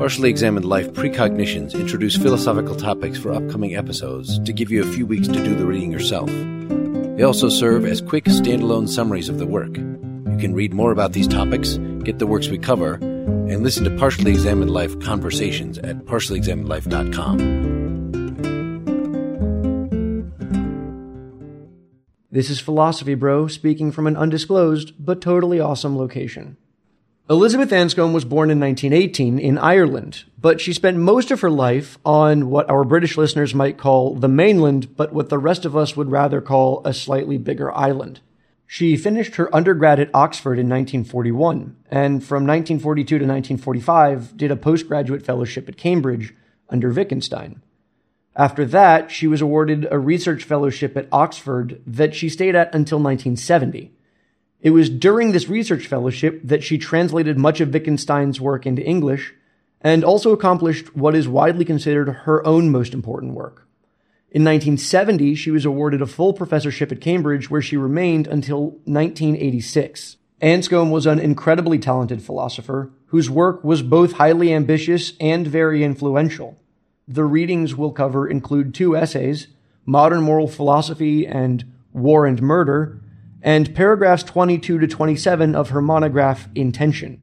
Partially Examined Life Precognitions introduce philosophical topics for upcoming episodes to give you a few weeks to do the reading yourself. They also serve as quick standalone summaries of the work. You can read more about these topics, get the works we cover, and listen to Partially Examined Life conversations at partiallyexaminedlife.com. This is Philosophy Bro speaking from an undisclosed but totally awesome location. Elizabeth Anscombe was born in 1918 in Ireland, but she spent most of her life on what our British listeners might call the mainland, but what the rest of us would rather call a slightly bigger island. She finished her undergrad at Oxford in 1941, and from 1942 to 1945 did a postgraduate fellowship at Cambridge under Wittgenstein. After that, she was awarded a research fellowship at Oxford that she stayed at until 1970. It was during this research fellowship that she translated much of Wittgenstein's work into English, and also accomplished what is widely considered her own most important work. In 1970, she was awarded a full professorship at Cambridge, where she remained until 1986. Anscombe was an incredibly talented philosopher, whose work was both highly ambitious and very influential. The readings we'll cover include 2 essays, Modern Moral Philosophy and War and Murder, and paragraphs 22 to 27 of her monograph, Intention.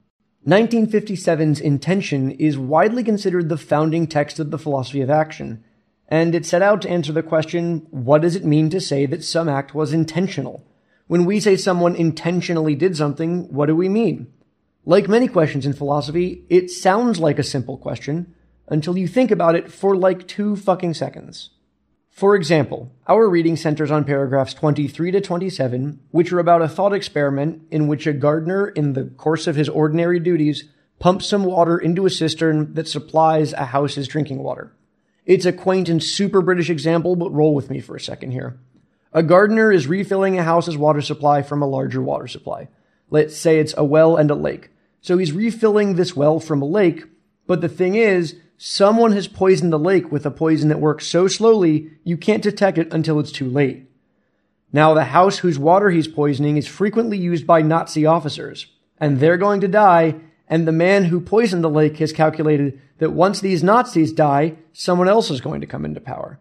1957's Intention is widely considered the founding text of the philosophy of action, and it set out to answer the question, what does it mean to say that some act was intentional? When we say someone intentionally did something, what do we mean? Like many questions in philosophy, it sounds like a simple question until you think about it for like 2 fucking seconds. For example, our reading centers on paragraphs 23 to 27, which are about a thought experiment in which a gardener, in the course of his ordinary duties, pumps some water into a cistern that supplies a house's drinking water. It's a quaint and super British example, but roll with me for a second here. A gardener is refilling a house's water supply from a larger water supply. Let's say it's a well and a lake. So he's refilling this well from a lake, but the thing is, someone has poisoned the lake with a poison that works so slowly you can't detect it until it's too late. Now, the house whose water he's poisoning is frequently used by Nazi officers, and they're going to die, and the man who poisoned the lake has calculated that once these Nazis die, someone else is going to come into power.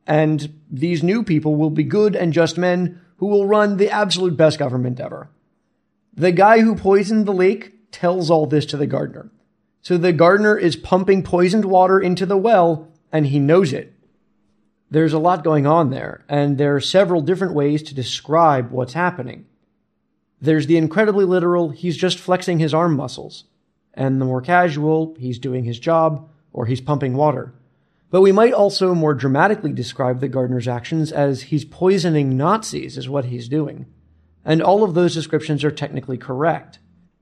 And these new people will be good and just men who will run the absolute best government ever. The guy who poisoned the lake tells all this to the gardener. So the gardener is pumping poisoned water into the well, and he knows it. There's a lot going on there, and there are several different ways to describe what's happening. There's the incredibly literal, he's just flexing his arm muscles. And the more casual, he's doing his job, or he's pumping water. But we might also more dramatically describe the gardener's actions as he's poisoning Nazis is what he's doing. And all of those descriptions are technically correct.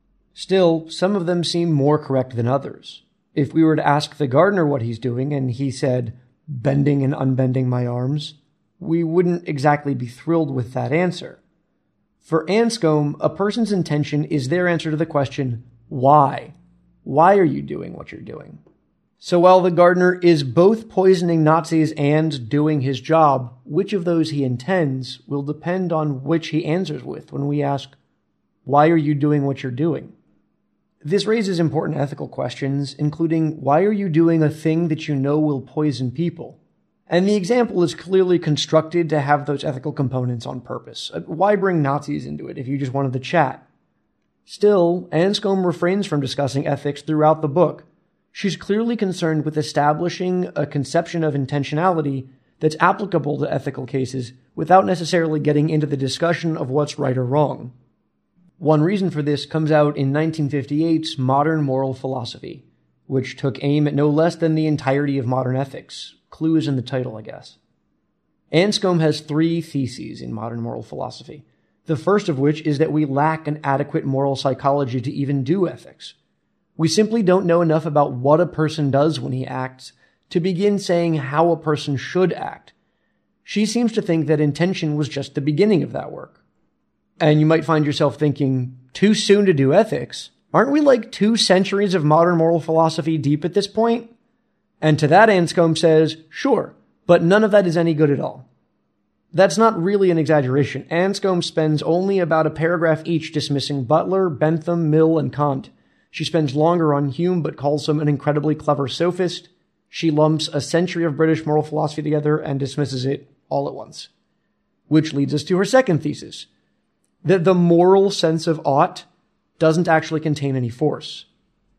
Still, some of them seem more correct than others. If we were to ask the gardener what he's doing, and he said, bending and unbending my arms, we wouldn't exactly be thrilled with that answer. For Anscombe, a person's intention is their answer to the question, why? Why are you doing what you're doing? So while the gardener is both poisoning Nazis and doing his job, which of those he intends will depend on which he answers with when we ask, why are you doing what you're doing? This raises important ethical questions, including why are you doing a thing that you know will poison people? And the example is clearly constructed to have those ethical components on purpose. Why bring Nazis into it if you just wanted to chat? Still, Anscombe refrains from discussing ethics throughout the book. She's clearly concerned with establishing a conception of intentionality that's applicable to ethical cases without necessarily getting into the discussion of what's right or wrong. One reason for this comes out in 1958's Modern Moral Philosophy, which took aim at no less than the entirety of modern ethics. Clue is in the title, I guess. Anscombe has 3 theses in Modern Moral Philosophy, the first of which is that we lack an adequate moral psychology to even do ethics. We simply don't know enough about what a person does when he acts to begin saying how a person should act. She seems to think that intention was just the beginning of that work. And you might find yourself thinking, too soon to do ethics? Aren't we like 2 centuries of modern moral philosophy deep at this point? And to that Anscombe says, sure, but none of that is any good at all. That's not really an exaggeration. Anscombe spends only about a paragraph each dismissing Butler, Bentham, Mill, and Kant. She spends longer on Hume but calls him an incredibly clever sophist. She lumps a century of British moral philosophy together and dismisses it all at once. Which leads us to her second thesis, that the moral sense of ought doesn't actually contain any force.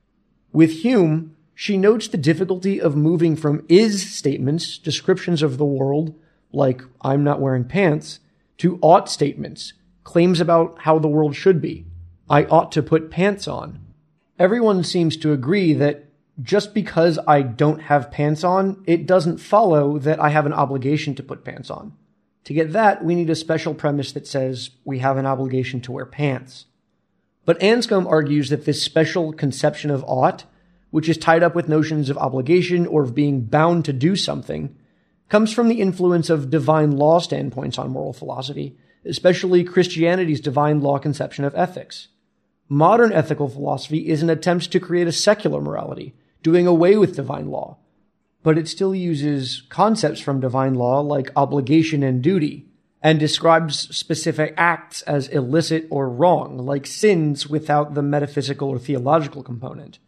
With Hume, she notes the difficulty of moving from is statements, descriptions of the world, like I'm not wearing pants, to ought statements, claims about how the world should be. I ought to put pants on. Everyone seems to agree that just because I don't have pants on, it doesn't follow that I have an obligation to put pants on. To get that, we need a special premise that says we have an obligation to wear pants. But Anscombe argues that this special conception of ought, which is tied up with notions of obligation or of being bound to do something, comes from the influence of divine law standpoints on moral philosophy, especially Christianity's divine law conception of ethics. Modern ethical philosophy is an attempt to create a secular morality, doing away with divine law, but it still uses concepts from divine law like obligation and duty, and describes specific acts as illicit or wrong, like sins without the metaphysical or theological component.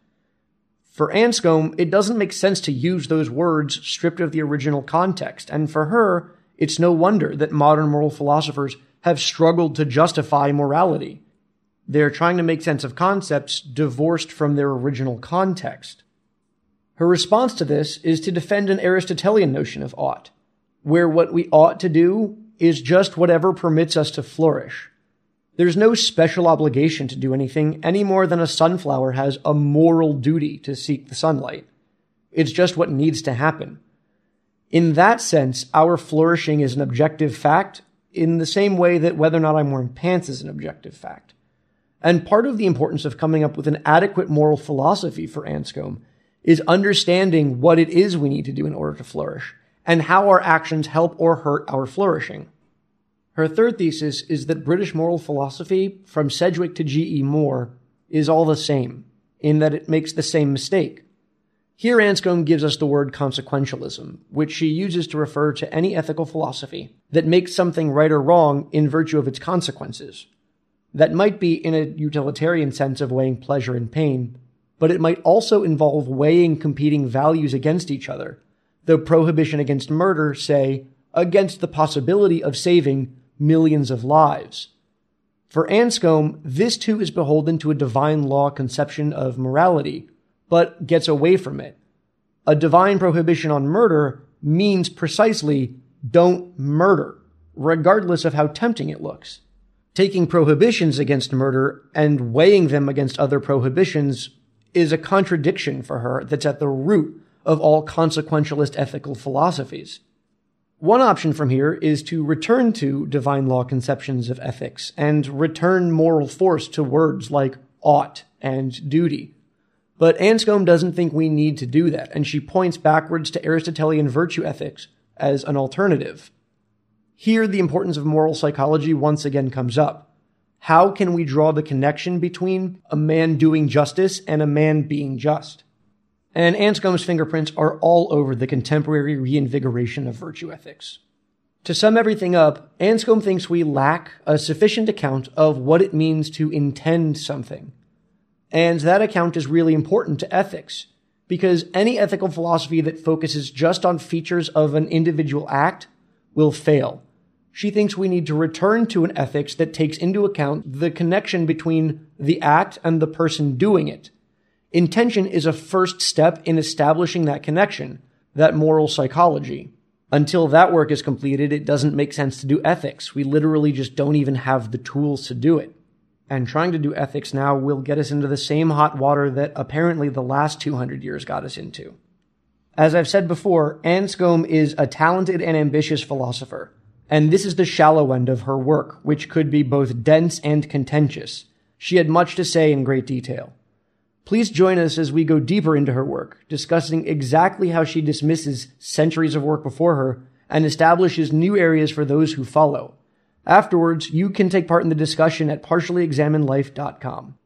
For Anscombe, it doesn't make sense to use those words stripped of the original context, and for her, it's no wonder that modern moral philosophers have struggled to justify morality. They're trying to make sense of concepts divorced from their original context. Her response to this is to defend an Aristotelian notion of ought, where what we ought to do is just whatever permits us to flourish. There's no special obligation to do anything any more than a sunflower has a moral duty to seek the sunlight. It's just what needs to happen. In that sense, our flourishing is an objective fact in the same way that whether or not I'm wearing pants is an objective fact. And part of the importance of coming up with an adequate moral philosophy for Anscombe is understanding what it is we need to do in order to flourish, and how our actions help or hurt our flourishing. Her third thesis is that British moral philosophy, from Sedgwick to G.E. Moore, is all the same, in that it makes the same mistake. Here Anscombe gives us the word consequentialism, which she uses to refer to any ethical philosophy that makes something right or wrong in virtue of its consequences. That might be in a utilitarian sense of weighing pleasure and pain, but it might also involve weighing competing values against each other, the prohibition against murder, say, against the possibility of saving millions of lives. For Anscombe, this too is beholden to a divine law conception of morality, but gets away from it. A divine prohibition on murder means precisely don't murder, regardless of how tempting it looks. Taking prohibitions against murder and weighing them against other prohibitions is a contradiction for her that's at the root of all consequentialist ethical philosophies. One option from here is to return to divine law conceptions of ethics and return moral force to words like ought and duty. But Anscombe doesn't think we need to do that, and she points backwards to Aristotelian virtue ethics as an alternative. Here, the importance of moral psychology once again comes up. How can we draw the connection between a man doing justice and a man being just? And Anscombe's fingerprints are all over the contemporary reinvigoration of virtue ethics. To sum everything up, Anscombe thinks we lack a sufficient account of what it means to intend something. And that account is really important to ethics, because any ethical philosophy that focuses just on features of an individual act will fail. She thinks we need to return to an ethics that takes into account the connection between the act and the person doing it. Intention is a first step in establishing that connection, that moral psychology. Until that work is completed, it doesn't make sense to do ethics. We literally just don't even have the tools to do it. And trying to do ethics now will get us into the same hot water that apparently the last 200 years got us into. As I've said before, Anscombe is a talented and ambitious philosopher, and this is the shallow end of her work, which could be both dense and contentious. She had much to say in great detail. Please join us as we go deeper into her work, discussing exactly how she dismisses centuries of work before her and establishes new areas for those who follow. Afterwards, you can take part in the discussion at partiallyexaminedlife.com.